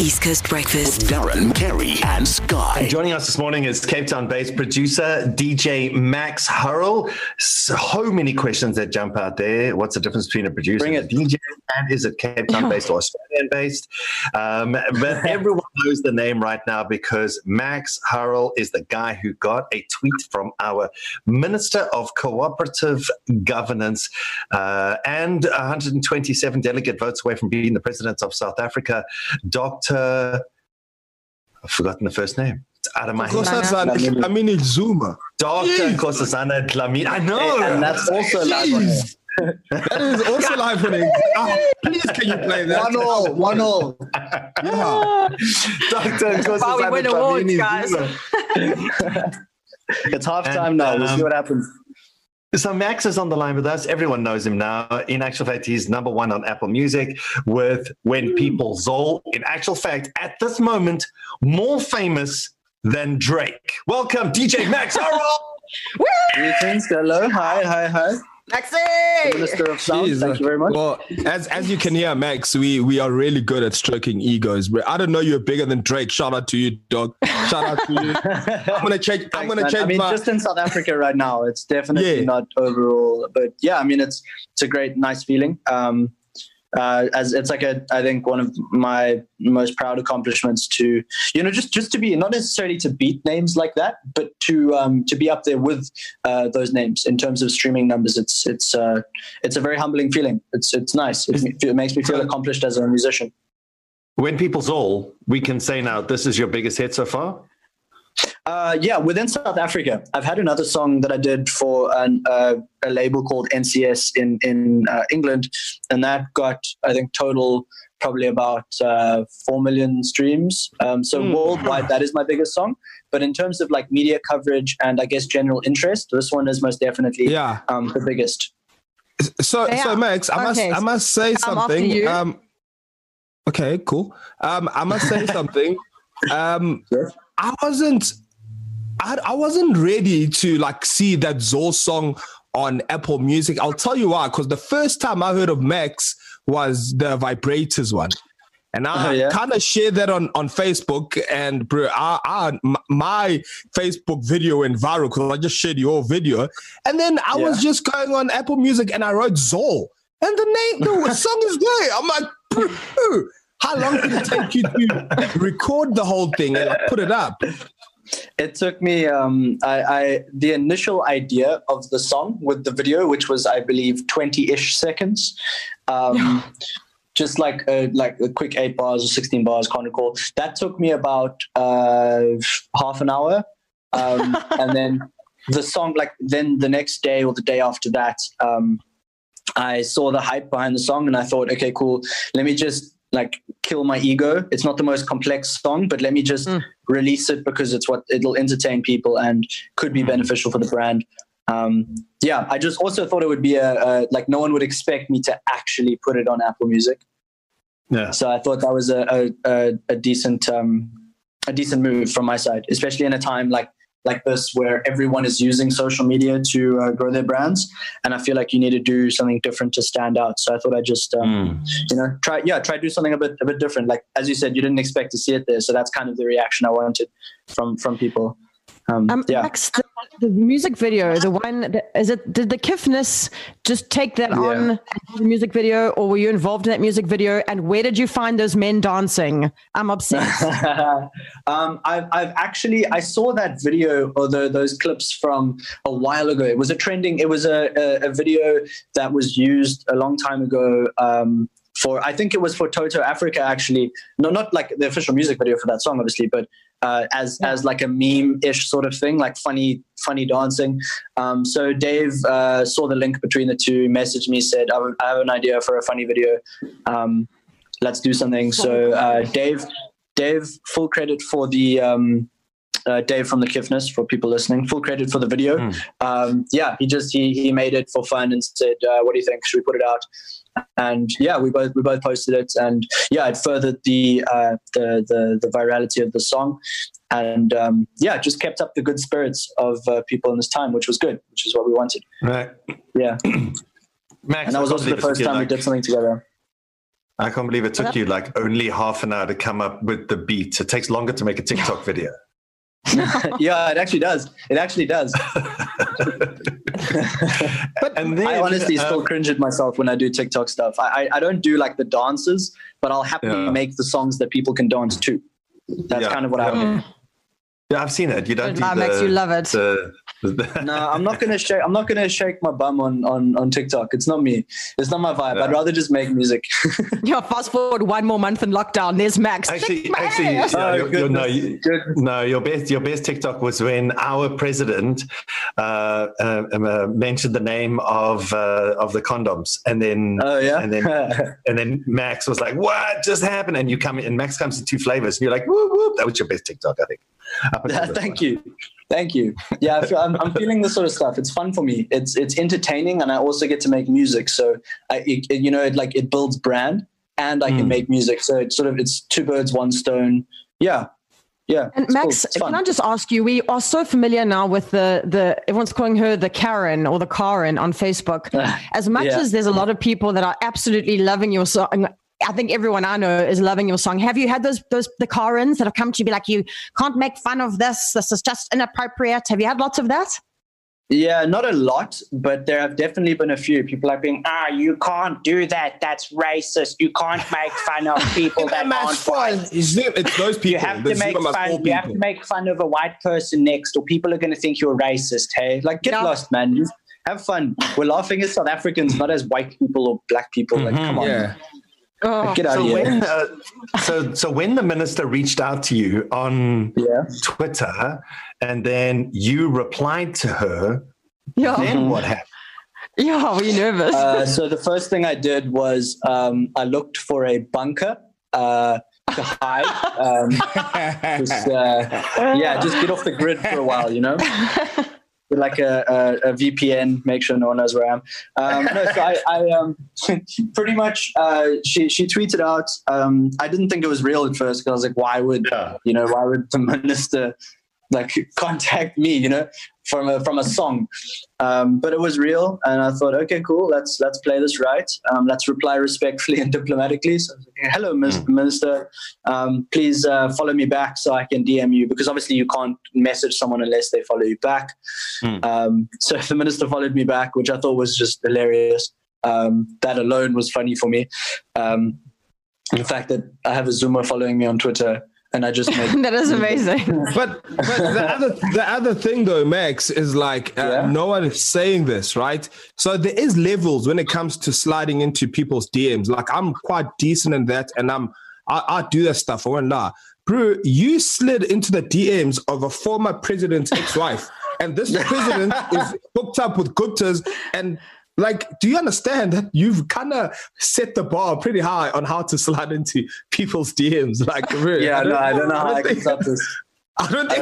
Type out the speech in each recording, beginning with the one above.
East Coast Breakfast. Darren, Kerry and Sky. And joining us this morning is Cape Town-based producer DJ Max Hurrell. So many questions that jump out there. What's the difference between a producer and a DJ? And is it Cape Town-based or Australian-based? But everyone knows the name right now because Max Hurrell is the guy who got a tweet from our Minister of Cooperative Governance and 127 delegate votes away from being the president of South Africa, Dr. I've forgotten the first name. It's out of my head. Dlamini Zuma. Dr. Nkosazana Dlamini. I know. And that's also live. That is also live on it. Please, can you play that? 1-1. Yeah. Dr. Nkosazana Wow, we win awards, guys. It's halftime now. We'll see what happens. So Max is on the line with us. Everyone knows him now. In actual fact, he's number one on Apple Music with When People Zol. In actual fact, at this moment, more famous than Drake. Welcome, DJ Max Hurrell. Greetings. Hello. Hi. Maxi! Minister of Sound. Thank you very much. Well, as you can hear, Max, we are really good at stroking egos. But I don't know you're bigger than Drake. Shout out to you, dog. Shout out to you. I'm gonna change. I mean, just in South Africa right now, it's definitely not overall. But yeah, I mean, it's a great, nice feeling. As it's like I think one of my most proud accomplishments to, just to be, not necessarily to beat names like that, but to be up there with those names in terms of streaming numbers. It's a very humbling feeling. It's nice. It makes me feel accomplished as a musician. When People's All, we can say now, this is your biggest hit so far? Yeah, within South Africa, I've had another song that I did for a label called NCS in England, and that got, I think, total probably about 4 million streams. So worldwide, that is my biggest song. But in terms of like media coverage and I guess general interest, this one is most definitely the biggest. So Max, I must say something. Okay, cool. I must say something. Yes. I wasn't ready to like see that Zol song on Apple Music. I'll tell you why, because the first time I heard of Max was the Vibrators one. And I kind of shared that on Facebook, and bro, my Facebook video went viral because I just shared your video. And then I was just going on Apple Music and I wrote Zol. And the song is there. I'm like, bro, how long did it take you to record the whole thing and put it up? It took me, the initial idea of the song with the video, which was, I believe, 20-ish seconds, just like a quick 8 bars or 16 bars, can't recall. That took me about half an hour. And then the song, then the next day or the day after that, I saw the hype behind the song and I thought, okay, cool, let me just kill my ego. It's not the most complex song, but let me just release it because it'll entertain people and could be beneficial for the brand. I just also thought it would be no one would expect me to actually put it on Apple Music. Yeah. So I thought that was a decent move from my side, especially in a time like this where everyone is using social media to grow their brands, and I feel like you need to do something different to stand out. So I thought I'd just try to do something a bit different. Like as you said, you didn't expect to see it there, so that's kind of the reaction I wanted from people. Max, the music video, the one, did the Kiffness just take that on and do the music video, or were you involved in that music video? And where did you find those men dancing? I'm obsessed. I saw that video or those clips from a while ago. It was a video that was used a long time ago. I think it was for Toto Africa, actually. No, not like the official music video for that song, obviously, but as like a meme-ish sort of thing, like funny dancing. So Dave saw the link between the two, messaged me, said, I have an idea for a funny video. Let's do something. So Dave, full credit for the Dave from the Kiffness, for people listening, full credit for the video. He made it for fun and said, what do you think? Should we put it out? And we both posted it, and it furthered the virality of the song, and just kept up the good spirits of people in this time, which was good, which is what we wanted. Right. Yeah. Max, and that was also the first time we did something together. I can't believe it took you like only half an hour to come up with the beat. It takes longer to make a TikTok video. Yeah, it actually does. It actually does. But and then, I honestly still cringe at myself when I do TikTok stuff. I don't do like the dances, but I'll happily make the songs that people can dance to. That's kind of what I do. Yeah, I've seen it. You don't. That makes you love it. No, I'm not gonna shake. I'm not gonna shake my bum on TikTok. It's not me. It's not my vibe. I'd rather just make music. Fast forward one more month in lockdown. There's Max. Your best TikTok was when our president mentioned the name of the condoms, and then and then Max was like, "What just happened?" And you come in, and Max comes in 2 flavors, and you're like, "Whoop whoop!" That was your best TikTok, I think. Thank you. Yeah, I'm feeling this sort of stuff. It's fun for me. It's entertaining, and I also get to make music. So it builds brand, and I can make music. So it's 2 birds, 1 stone. Yeah. And Max, can I just ask you? We are so familiar now with the everyone's calling her the Karen or the Karen on Facebook. As much as there's a lot of people that are absolutely loving your song. I think everyone I know is loving your song. Have you had the Karens that have come to you be like, you can't make fun of this. This is just inappropriate. Have you had lots of that? Yeah, not a lot, but there have definitely been a few people like being, you can't do that. That's racist. You can't make fun of people that aren't white. It's those people. You have to make fun. You have to make fun of a white person next, or people are going to think you're racist. Hey, like get lost, man. Have fun. We're laughing at South Africans, not as white people or black people. Like, come on. Yeah. Get out of here. So when the minister reached out to you on Twitter, and then you replied to her, then what happened? Yeah, were you nervous? So the first thing I did was I looked for a bunker to hide. Just get off the grid for a while, like a VPN, make sure no one knows where I am. I pretty much, she tweeted out, I didn't think it was real at first, because I was like, why would the minister contact me, from a song? But it was real, and I thought, okay, cool, let's play this right. Let's reply respectfully and diplomatically. So I was like, hello, Mr. Minister. Please follow me back so I can DM you, because obviously you can't message someone unless they follow you back. So the minister followed me back, which I thought was just hilarious. That alone was funny for me. The fact that I have a Zoomer following me on Twitter, and I just made that is amazing. But the other thing though, Max, is no one is saying this, right? So there is levels when it comes to sliding into people's DMs. Like, I'm quite decent in that, and I do that stuff. I won't lie. Bro, you slid into the DMs of a former president's ex-wife, and this president is hooked up with Guptas, and do you understand that you've kind of set the bar pretty high on how to slide into people's DMs? Really, I don't know how I can stop this. I don't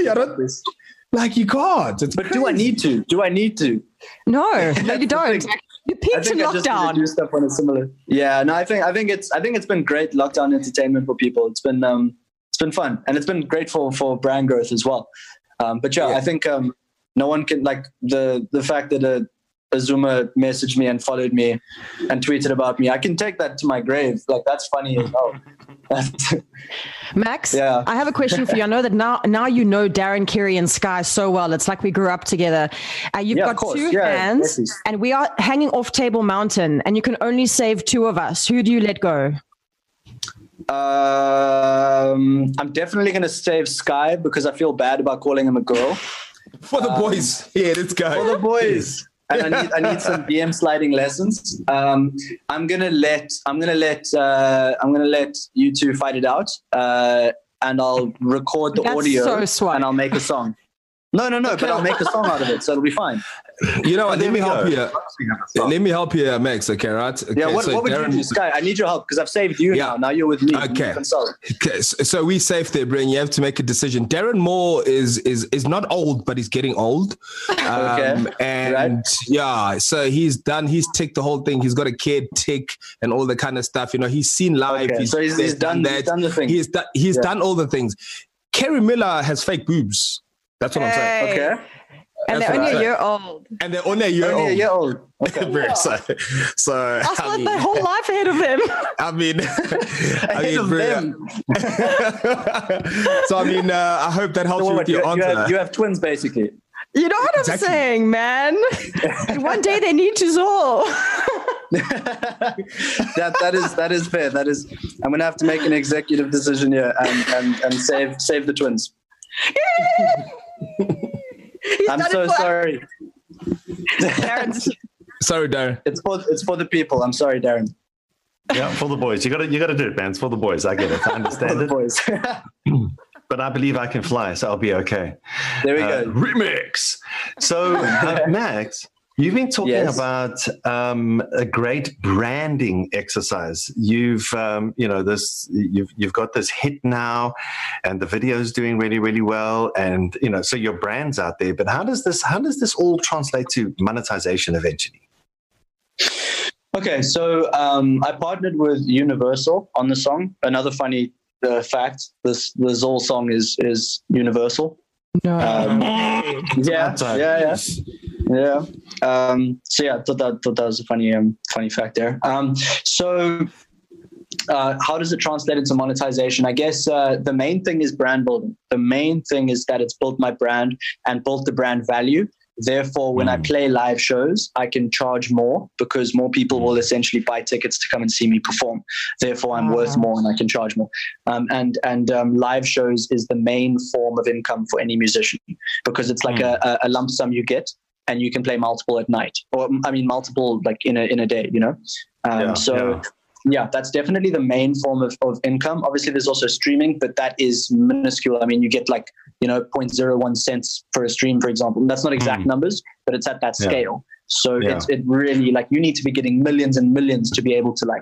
you can't. But do I need to? No, you don't. You peaked in lockdown. Do stuff on a similar. Yeah, no, I think it's been great lockdown entertainment for people. It's been fun, and it's been great for brand growth as well. But I think no one can the fact that a Zoomer messaged me and followed me and tweeted about me. I can take that to my grave. That's funny as well. Max, I have a question for you. I know that now you know Darren, Kerry, and Sky so well. It's like we grew up together. You've got 2 fans, and we are hanging off Table Mountain, and you can only save 2 of us. Who do you let go? I'm definitely going to save Sky, because I feel bad about calling him a girl. For the boys. Yeah, let's go. For the boys. And I need some DM sliding lessons. I'm gonna let you 2 fight it out, and I'll record the audio and I'll make a song. No, but I'll make a song out of it, so it'll be fine. You know what? Let me help you. Let me help you, Max. Okay, right? Okay, what would you do, Sky? I need your help, because I've saved you now. Now you're with me. Okay. So we saved there, Brain. You have to make a decision. Darren Moore is not old, but he's getting old. So he's ticked the whole thing. He's got a kid tick and all the kind of stuff. He's seen live. Okay. He's done that. He's done the thing. He's done all the things. Kerry Miller has fake boobs. That's what I'm saying. Okay. And they're only a year old. And they're only a year old. A year old. Okay. so I still have their whole life ahead of them. I mean, them. So I hope that helps you with your answer. You have twins, basically. You know what I'm saying, man? One day they need to Zol. that is fair. I'm gonna have to make an executive decision here and save the twins. I'm so sorry. Sorry, Darren. It's for the people. I'm sorry, Darren. Yeah, for the boys. You got to do it, man. It's for the boys. I get it. I understand for the boys. But I believe I can fly, so I'll be okay. There we go. Remix. So, Max, you've been talking about a great branding exercise. You've you've got this hit now, and the video's doing really, really well, and so your brand's out there. But how does this all translate to monetization eventually? Okay, so I partnered with Universal on the song. Another funny fact: the Zol song is Universal. No. Yeah. So yeah, I thought that was a funny fact there. So how does it translate into monetization? I guess the main thing is brand building. The main thing is that it's built my brand and built the brand value. Therefore, when I play live shows, I can charge more because more people will essentially buy tickets to come and see me perform. Therefore, I'm worth more and I can charge more. And live shows is the main form of income for any musician because it's like a lump sum you get and you can play multiple at night, or multiple like in a day, Yeah, that's definitely the main form of income. Obviously, there's also streaming, but that is minuscule. I mean, you get 0.01 cents for a stream, for example. And that's not exact numbers, but it's at that scale. So it really you need to be getting millions and millions to be able to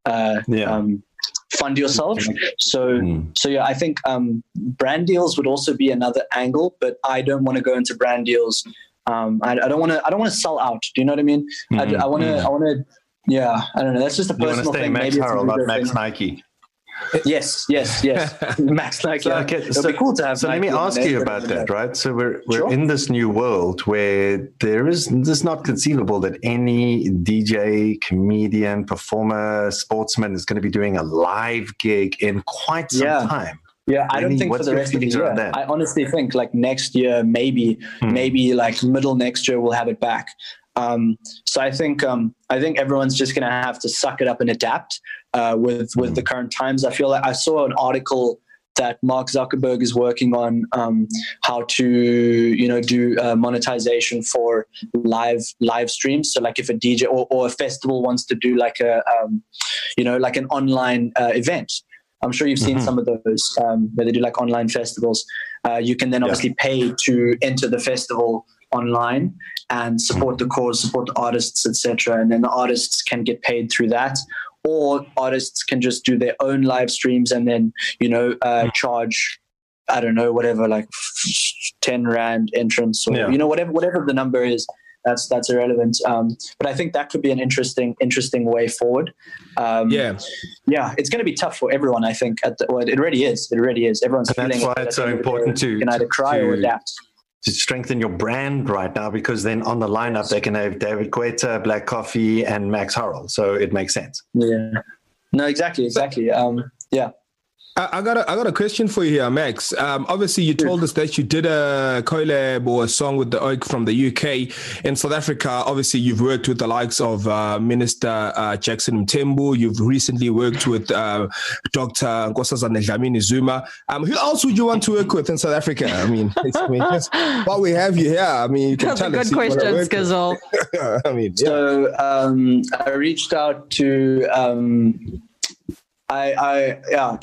fund yourself. So yeah, I think brand deals would also be another angle, but I don't want to go into brand deals. I don't want to sell out. Do you know what I mean? I want to. Yeah, I don't know. That's just a personal thing. Max Maybe Harrell, not Max Nike. Yes. Max Nike. So, okay, it'll be cool to have. So let me ask you about that, right? So we're in this new world where it's not conceivable that any DJ, comedian, performer, sportsman is going to be doing a live gig in quite some time. Yeah, I don't think for the rest of the year. I honestly think next year, maybe middle next year, we'll have it back. So I think everyone's just going to have to suck it up and adapt with the current times. I feel like I saw an article that Mark Zuckerberg is working on how to do monetization for live streams. So like if a DJ or a festival wants to do like an online event. I'm sure you've seen some of those where they do like online festivals. You can then obviously pay to enter the festival online and support the cause, support the artists, etc. And then the artists can get paid through that, or artists can just do their own live streams and then charge, I don't know, whatever, like 10 Rand entrance or whatever the number is. That's irrelevant. But I think that could be an interesting way forward. It's going to be tough for everyone. I think it already is. Everyone's feeling. That's why it's so important to either cry or adapt. To strengthen your brand right now, because then on the lineup they can have David Guetta, Black Coffee, and Max Harrell. So it makes sense. Yeah. No, exactly. Yeah. I got a question for you here, Max. Obviously, you told us that you did a collab or a song with the Oak from the UK. In South Africa, obviously, you've worked with the likes of Minister Jackson Mthembu. You've recently worked with Dr. Nkosazana Dlamini Zuma. Who else would you want to work with in South Africa? I mean, while we have you here, I mean, you can tell us. Good question, Skizzle. So I reached out to... I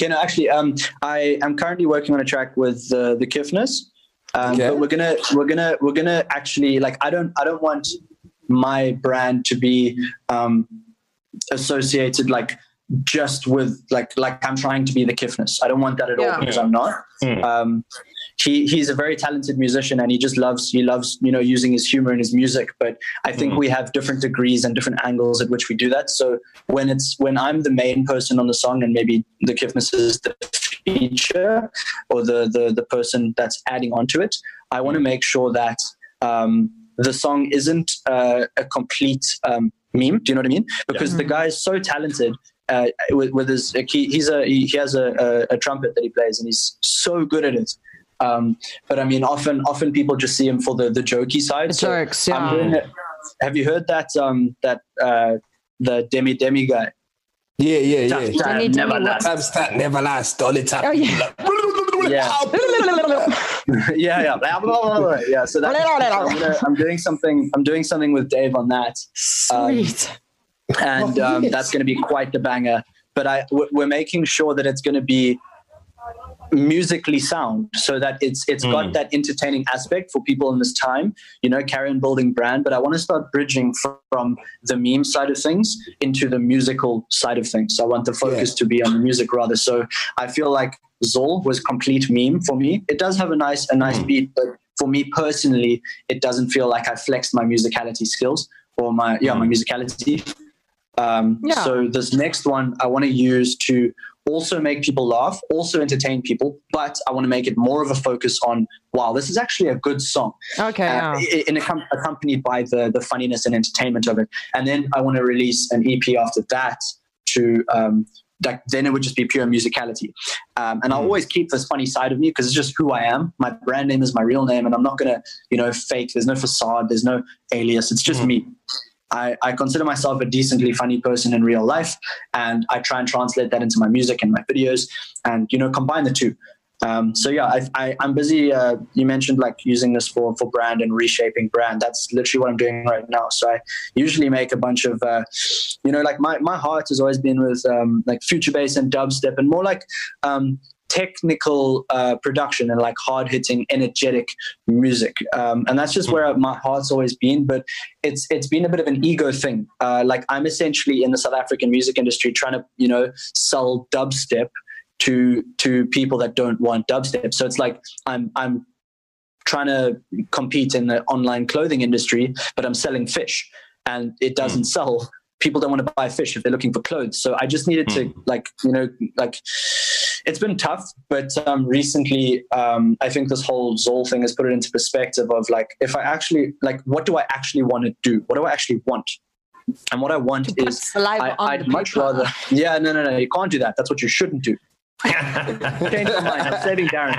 am currently working on a track with the Kiffness, but we're gonna actually I don't want my brand to be associated just with like I'm trying to be the Kiffness. I don't want that at all because I'm not. He's a very talented musician and he loves using his humor in his music. But I think we have different degrees and different angles at which we do that. So when I'm the main person on the song and maybe the Kiffness is the feature or the person that's adding onto it, I want to make sure that the song isn't a complete meme. Do you know what I mean? Because the guy is so talented with his he has a trumpet that he plays, and he's so good at it. But I mean, often people just see him for the jokey side. Jokes, yeah. Have you heard that the Demi guy? Yeah. Demi Never last. All the time. Oh yeah. Yeah. So I'm doing something with Dave on that. Sweet. And that's going to be quite the banger. But we're making sure that it's going to be musically sound, so that it's got that entertaining aspect for people in this time, carry on building brand. But I want to start bridging from the meme side of things into the musical side of things. So I want the focus to be on the music rather. So I feel like Zol was complete meme for me. It does have a nice beat, but for me personally, it doesn't feel like I flexed my musicality skills or my musicality. So this next one I want to use to also make people laugh, also entertain people, but I want to make it more of a focus on, wow, this is actually a good song. Okay. Accompanied by the funniness and entertainment of it. And then I want to release an EP after that to, then it would just be pure musicality. And I'll always keep this funny side of me because it's just who I am. My brand name is my real name, and I'm not going to, fake. There's no facade. There's no alias. It's just me. I consider myself a decently funny person in real life, and I try and translate that into my music and my videos and, combine the two. So yeah, I'm busy. You mentioned like using this for brand and reshaping brand. That's literally what I'm doing right now. So I usually make a bunch of, like my heart has always been with like future bass and dubstep and more like technical production and like hard-hitting, energetic music, and that's just where my heart's always been. But it's been a bit of an ego thing. Like I'm essentially in the South African music industry trying to sell dubstep to people that don't want dubstep. So it's like I'm trying to compete in the online clothing industry, but I'm selling fish, and it doesn't sell. People don't want to buy fish if they're looking for clothes. So I just needed to it's been tough, but recently I think this whole Zol thing has put it into perspective of like, if I actually, like, what do I actually want to do? What do I actually want? And what I want is I'd much rather, no, you can't do that. That's what you shouldn't do. Change my mind. I'm saving Darren.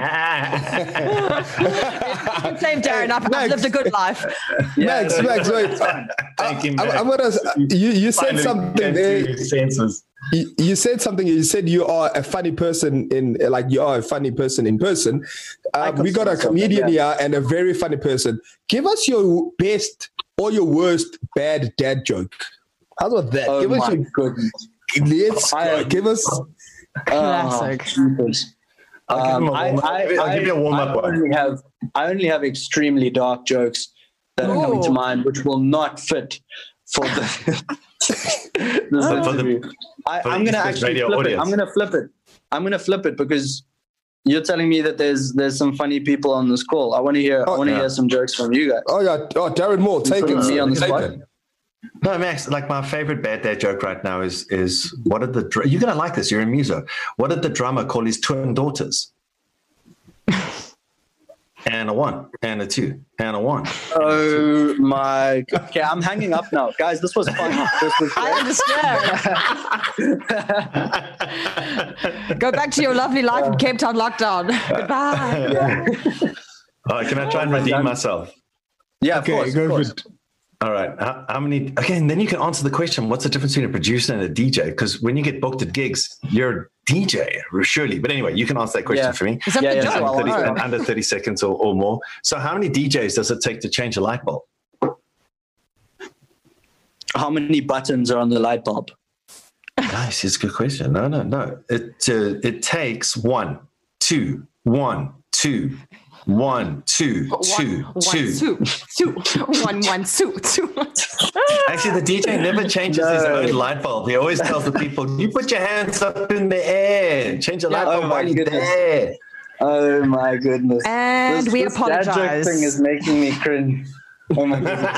Save Darren. I've lived a good life. Max, wait. Thank you, I'm gonna. You said something there. You said something. You said you are a funny person you are a funny person in person. We got a comedian here and a very funny person. Give us your best or your worst bad dad joke. How's about that? Oh, give us your goodness. Give us. Classic. I'll give you a warm-up one. I only have extremely dark jokes that are coming to mind, which will not fit for the I'm going to actually flip it. I'm going to flip it because you're telling me that there's some funny people on this call. I want to hear hear some jokes from you guys. Oh yeah, Darren Moore, take it. Me on the spot. No, Max, like my favorite bad dad joke right now is what did you're going to like this, you're in Muso. What did the drummer call his twin daughters? And a 1, and a 2, and a 1. Oh my God. Okay, I'm hanging up now. Guys, this was fun. I understand. Go back to your lovely life in Cape Town lockdown. Goodbye. Can I try and redeem myself? Yeah, okay, of course. All right. How many? Okay, and then you can answer the question: what's the difference between a producer and a DJ? Because when you get booked at gigs, you're a DJ, surely. But anyway, you can answer that question for me. Under 30 seconds or more. So, how many DJs does it take to change a light bulb? How many buttons are on the light bulb? Nice. It's a good question. No. It takes 1, 2, 1, 2. 1, 2, 2, 2. 1, 1, 2, 2. Actually, the DJ never changes his own light bulb. He always tells the people, you put your hands up in the air. Change the light bulb while you're there. Oh, my goodness. And we apologize. That joke thing is making me cringe. Oh my goodness.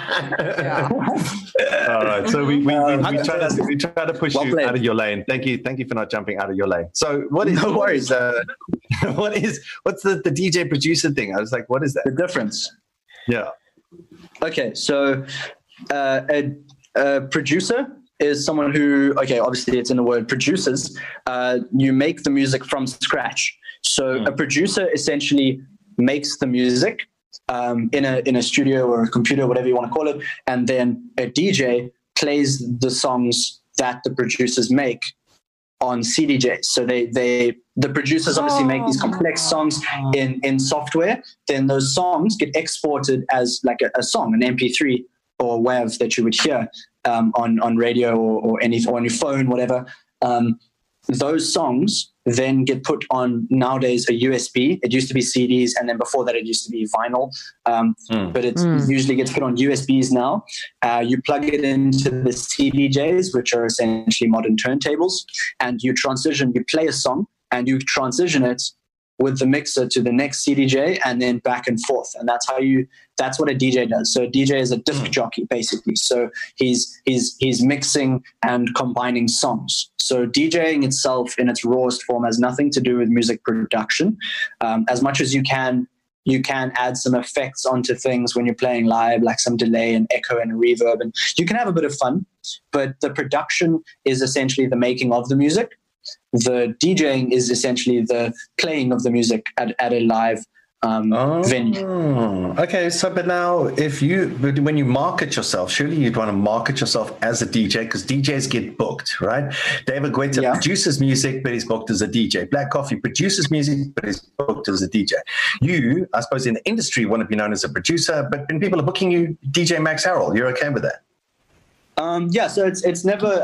All right. So we try to push you out of your lane. Thank you for not jumping out of your lane. So what's the DJ producer thing? I was like, what is that? The difference. Yeah. Okay, so a producer is someone who, okay, obviously it's in the word produces. You make the music from scratch. So a producer essentially makes the music in a studio or a computer, whatever you want to call it, and then a DJ plays the songs that the producers make on CDJs. So the producers obviously make these complex songs in software. Then those songs get exported as like a song, an MP3 or WAV that you would hear on radio or on your phone, whatever. Those songs then get put on nowadays a USB. It used to be CDs, and then before that it used to be vinyl. But it usually gets put on USBs now. You plug it into the CDJs, which are essentially modern turntables, and you play a song, and you transition it with the mixer to the next CDJ and then back and forth. And that's what a DJ does. So a DJ is a disc jockey, basically. So he's mixing and combining songs. So DJing itself in its rawest form has nothing to do with music production. As much as you can add some effects onto things when you're playing live, like some delay and echo and reverb, and you can have a bit of fun, but the production is essentially the making of the music. The DJing is essentially the playing of the music at a live venue. Okay, so but now when you market yourself, surely you'd want to market yourself as a DJ, because DJs get booked, right? David Guetta produces music, but he's booked as a DJ. Black Coffee produces music, but he's booked as a DJ. You, I suppose, in the industry want to be known as a producer, but when people are booking you, DJ Max Harrell, you're okay with that? So it's never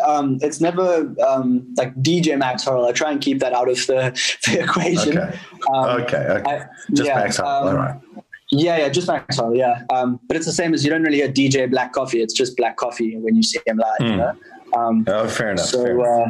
like DJ Max Harrell. I try and keep that out of the equation. Okay. Just Max Harrell, all right. Yeah, just Max Harrell, yeah. But it's the same as you don't really hear DJ Black Coffee. It's just Black Coffee when you see him live, you know? Fair enough. So,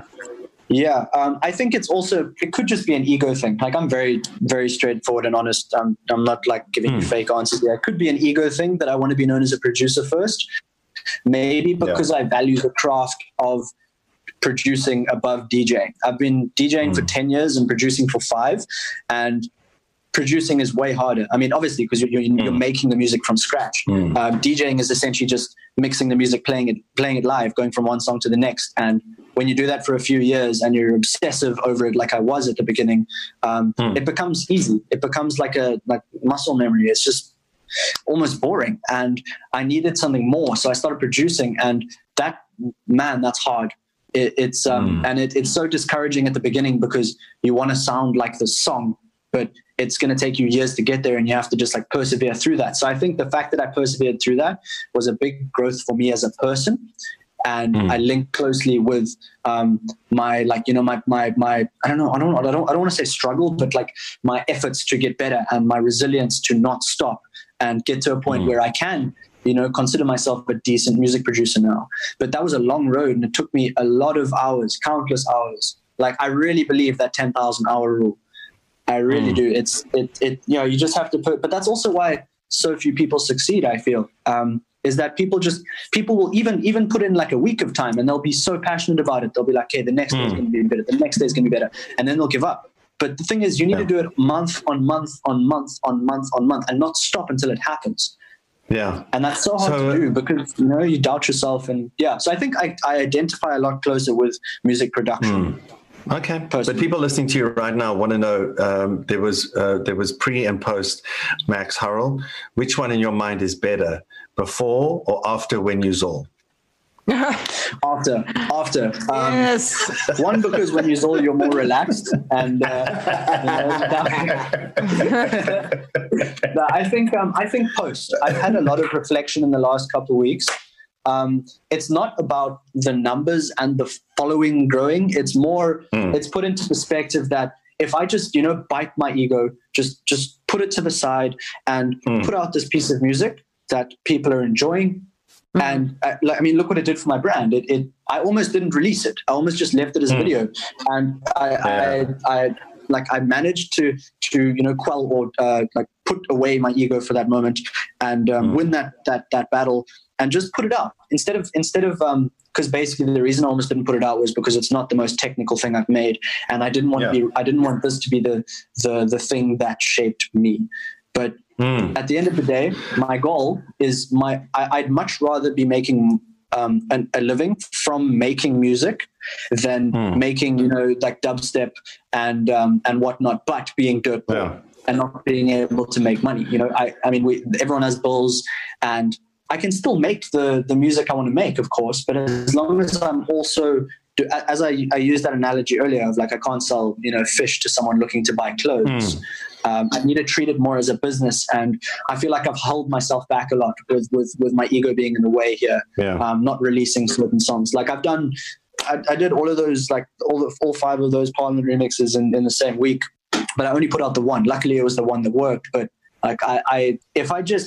I think it could just be an ego thing. Like, I'm very, very straightforward and honest. I'm not like giving you fake answers. Yeah, it could be an ego thing that I want to be known as a producer first. Maybe because I value the craft of producing above DJing. I've been DJing for 10 years and producing for 5, and producing is way harder. I mean, obviously, because you're making the music from scratch. DJing is essentially just mixing the music, playing it live, going from one song to the next. And when you do that for a few years and you're obsessive over it, like I was at the beginning, it becomes easy. It becomes like muscle memory. It's just almost boring, and I needed something more, so I started producing, and that's hard. It's so discouraging at the beginning because you want to sound like the song, but it's going to take you years to get there, and you have to just like persevere through that. So I think the fact that I persevered through that was a big growth for me as a person, and I linked closely with my I don't want to say struggle, but like my efforts to get better and my resilience to not stop and get to a point where I can, consider myself a decent music producer now. But that was a long road, and it took me a lot of hours, countless hours. Like, I really believe that 10,000 hour rule. I really do. You just have to but that's also why so few people succeed, I feel, is that people will even put in like a week of time, and they'll be so passionate about it. They'll be like, okay, the next day is going to be better. The next day is going to be better. And then they'll give up. But the thing is, you need to do it month on month on month on month on month, and not stop until it happens. Yeah. And that's so hard to do because, you doubt yourself. And so I think I identify a lot closer with music production. Okay. But people listening to you right now want to know, there was pre and post Max Harrell. Which one in your mind is better, before or after When You Zol? After. Yes. One, because when you Zol, you're more relaxed, and I think post. I've had a lot of reflection in the last couple of weeks. It's not about the numbers and the following growing. It's more. It's put into perspective that if I just bite my ego, just put it to the side and put out this piece of music that people are enjoying. And look what it did for my brand. I almost didn't release it. I almost just left it as a video, and I managed to quell or put away my ego for that moment and win that battle and just put it out instead of because basically the reason I almost didn't put it out was because it's not the most technical thing I've made, and I didn't want this to be the thing that shaped me. But at the end of the day, my goal is I'd much rather be making a living from making music than making, you know, like dubstep and whatnot, but being dirt poor and not being able to make money. You know, I mean, everyone has bills, and I can still make the music I want to make, of course, but as long as I'm also, as I used that analogy earlier of like, I can't sell, you know, fish to someone looking to buy clothes. I need to treat it more as a business, and I feel like I've held myself back a lot with my ego being in the way here. Not releasing certain songs. Like I did all of those, like all 5 of those Parliament remixes in the same week, but I only put out the one. Luckily, it was the one that worked. But like if I just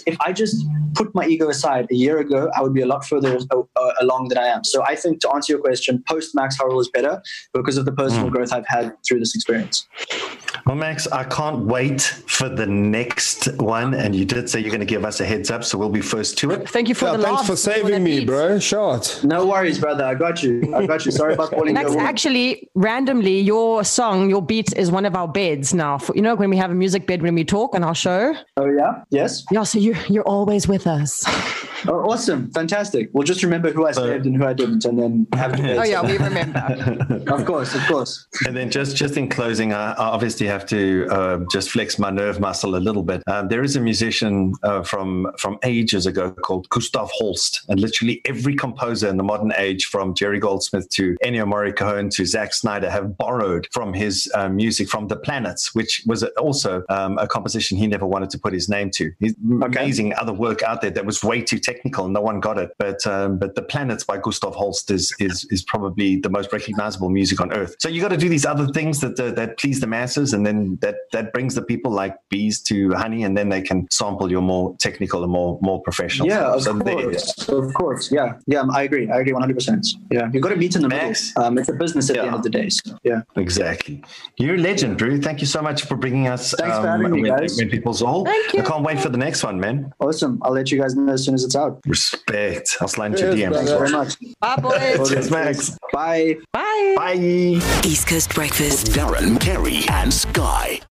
put my ego aside a year ago, I would be a lot further along than I am. So I think, to answer your question, post Max Hurl is better because of the personal growth I've had through this experience. Well, Max, I can't wait for the next one. And you did say you're going to give us a heads up, so we'll be first to it. Thank you for the thanks for saving me, bro. Short. No worries, brother. I got you. Sorry about calling Max, you. actually, randomly, your song, your beat is one of our beds now. You know, when we have a music bed when we talk on our show. Oh, yeah? Yes? Yeah, so you're always with us. Oh, awesome. Fantastic. We'll just remember who I saved and who I didn't, and then have a debate. Oh, yeah, we remember. Of course. And then just in closing, I obviously have to just flex my nerve muscle a little bit. There is a musician from ages ago called Gustav Holst, and literally every composer in the modern age, from Jerry Goldsmith to Ennio Morricone to Zack Snyder, have borrowed from his music from The Planets, which was also a composition he never wanted to put his name to. He's amazing other work out there that was way too technical and no one got it. But The Planets by Gustav Holst is probably the most recognizable music on earth. So you got to do these other things that please the masses, and then that brings the people like bees to honey, and then they can sample your more technical and more professional stuff. Of course. Yeah, I agree 100%. Yeah, you've got to meet in the middle. It's a business at the end of the day. So, yeah, exactly. You're a legend, Drew. Thank you so much for bringing us. Thanks for having me, guys. When People's All. Thank you. I can't wait for the next one, man. Awesome. I'll let you guys know as soon as it's out. Respect. I'll slide into your DMs. Thanks very much. Bye, boys. Cheers, Max. Bye. Bye. Bye. East Coast Breakfast. Darren, Kerry, and Sky.